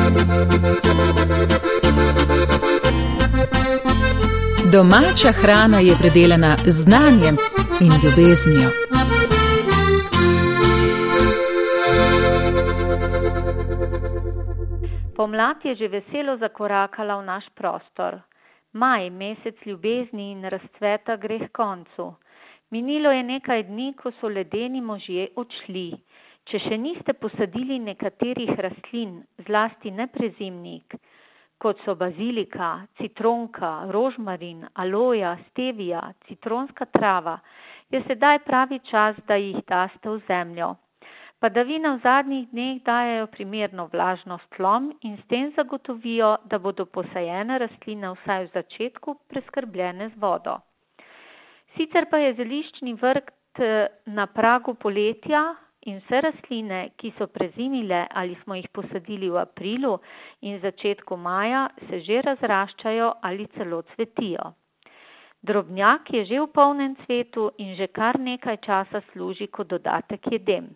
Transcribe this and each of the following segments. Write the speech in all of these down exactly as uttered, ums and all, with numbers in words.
Domača hrana je predelana z znanjem in ljubeznijo. Pomlad je že veselo zakorakala v naš prostor. Maj, mesec ljubezni in razcveta, gre h koncu. Minilo je nekaj dni, ko so ledeni možje odšli. Če še niste posadili nekaterih rastlin, zlasti neprezimnik, kot so bazilika, citronka, rožmarin, aloja, stevia, citronska trava, je sedaj pravi čas, da jih daste v zemljo. Padavine v zadnjih dneh dajejo primerno vlažnost tlom in s tem zagotovijo, da bodo posajene rastline vsaj v začetku preskrbljene z vodo. Sicer pa je zeliščni vrt na pragu poletja in vse rastline, ki so prezimile ali smo jih posadili v aprilu in začetku maja, se že razraščajo ali celo cvetijo. Drobnjak je že v polnem cvetu in že kar nekaj časa služi kot dodatek jedem.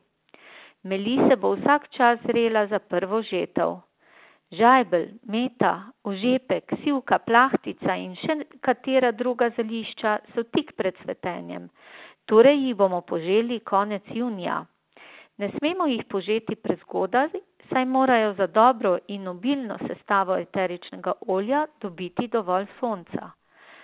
Melise bo vsak čas zrela za prvo žetev. Žajbelj, meta, ožepek, sivka, plahtica in še katera druga zelišča so tik pred cvetenjem, torej jih bomo poželi konec junija. Ne smemo jih požeti prezgodaj, saj morajo za dobro in obilno sestavo eteričnega olja dobiti dovolj sonca.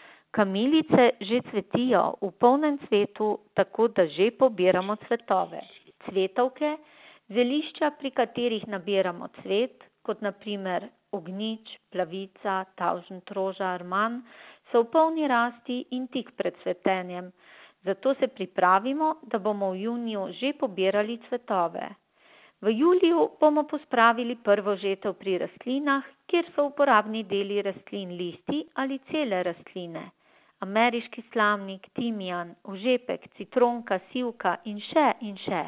Kamilice že cvetijo v polnem cvetu, tako da že pobiramo cvetove. Cvetovke, zelišča, pri katerih nabiramo cvet, kot na primer ognjič, plavica, tavžent, roža, arman, so v polni rasti in tik pred cvetenjem. Zato se pripravimo, da bomo v juniju že pobirali cvetove. V juliju bomo pospravili prvo žetev pri rastlinah, kjer so uporabni deli rastlin listi ali cele rastline. Ameriški slamnik, timijan, ožepek, citronka, sivka in še in še.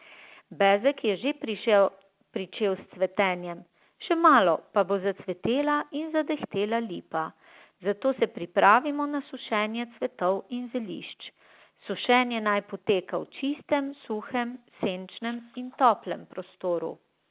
Bezek je že prišel, pričel s cvetenjem. Še malo pa bo zacvetela in zadehtela lipa. Zato se pripravimo na sušenje cvetov in zelišč. Sušenje naj poteka v čistem, suhem, senčnem in toplem prostoru.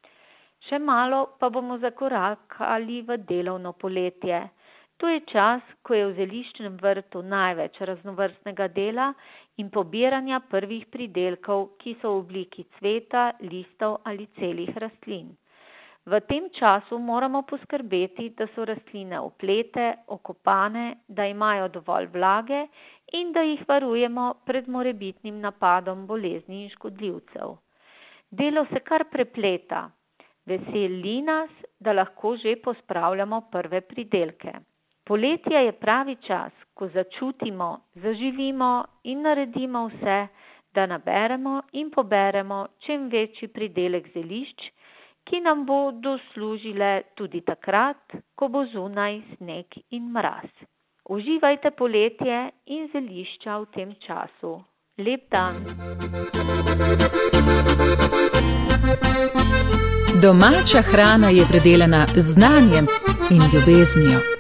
Še malo pa bomo zakorakali v delovno poletje. To je čas, ko je v zeliščnem vrtu največ raznovrstnega dela in pobiranja prvih pridelkov, ki so v obliki cveta, listov ali celih rastlin. V tem času moramo poskrbeti, da so rastline oplete, okopane, da imajo dovolj vlage in da jih varujemo pred morebitnim napadom bolezni in škodljivcev. Delo se kar prepleta. Veseli nas, da lahko že pospravljamo prve pridelke. Poletje je pravi čas, ko začutimo, zaživimo in naredimo vse, da naberemo in poberemo čim večji pridelek zelišč, ki nam bodo služile tudi takrat, ko bo zunaj sneg in mraz. Uživajte poletje in zelišča v tem času. Lep dan! Domača hrana je predelana z znanjem in ljubeznijo.